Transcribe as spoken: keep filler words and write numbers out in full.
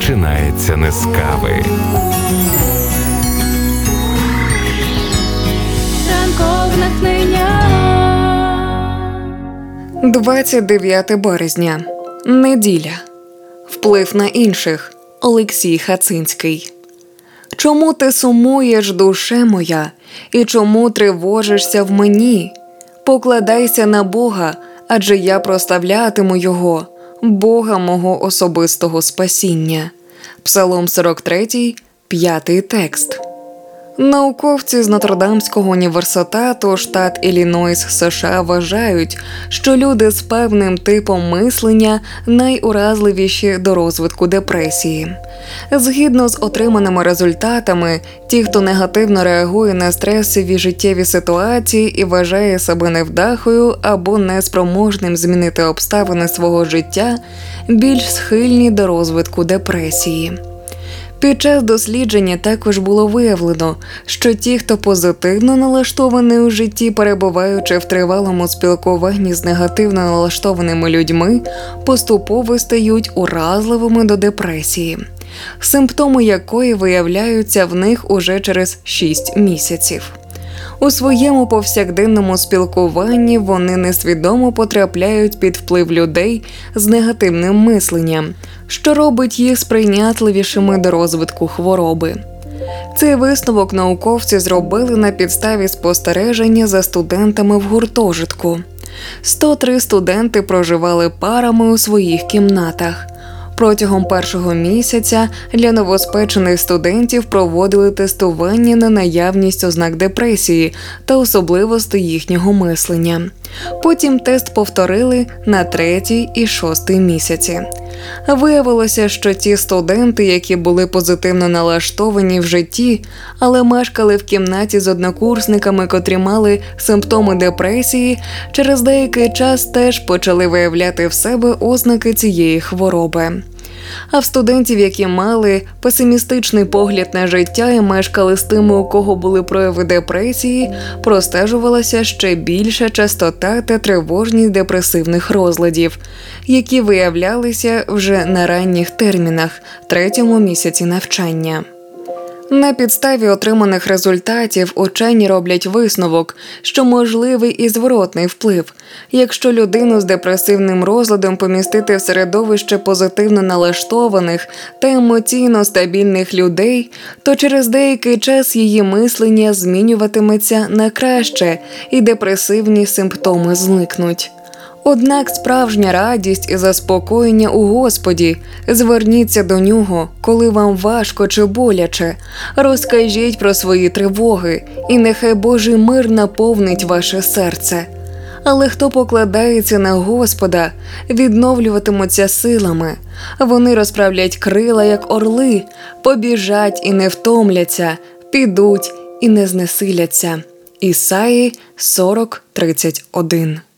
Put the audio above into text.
починається не з кави. двадцять дев'яте березня. Неділя. Вплив на інших. Олексій Хацинський. Чому ти сумуєш, душе моя, і чому тривожишся в мені? Покладайся на Бога, адже я прославлятиму Його, Бога мого особистого спасіння. Псалом сорок третій, п'ятий текст. Науковці з Нотр-Дамського університету, штат Іллінойс, США, вважають, що люди з певним типом мислення найуразливіші до розвитку депресії. Згідно з отриманими результатами, ті, хто негативно реагує на стресові життєві ситуації і вважає себе невдахою або неспроможним змінити обставини свого життя, більш схильні до розвитку депресії. Під час дослідження також було виявлено, що ті, хто позитивно налаштований у житті, перебуваючи в тривалому спілкуванні з негативно налаштованими людьми, поступово стають уразливими до депресії, симптоми якої виявляються в них уже через шість місяців. У своєму повсякденному спілкуванні вони несвідомо потрапляють під вплив людей з негативним мисленням, що робить їх сприйнятливішими до розвитку хвороби. Цей висновок науковці зробили на підставі спостереження за студентами в гуртожитку. сто три студенти проживали парами у своїх кімнатах. Протягом першого місяця для новоспечених студентів проводили тестування на наявність ознак депресії та особливостей їхнього мислення. Потім тест повторили на третій і шостий місяці. Виявилося, що ті студенти, які були позитивно налаштовані в житті, але мешкали в кімнаті з однокурсниками, котрі мали симптоми депресії, через деякий час теж почали виявляти в себе ознаки цієї хвороби. А в студентів, які мали песимістичний погляд на життя і мешкали з тими, у кого були прояви депресії, простежувалася ще більша частота та тривожність депресивних розладів, які виявлялися вже на ранніх термінах, третьому місяці навчання. На підставі отриманих результатів учені роблять висновок, що можливий і зворотний вплив. Якщо людину з депресивним розладом помістити в середовище позитивно налаштованих та емоційно стабільних людей, то через деякий час її мислення змінюватиметься на краще і депресивні симптоми зникнуть. Однак справжня радість і заспокоєння у Господі. Зверніться до Нього, коли вам важко чи боляче. Розкажіть про свої тривоги, і нехай Божий мир наповнить ваше серце. Але хто покладається на Господа, відновлюватимуться силами. Вони розправлять крила, як орли, побіжать і не втомляться, підуть і не знесиляться. Ісаї сорок тридцять один.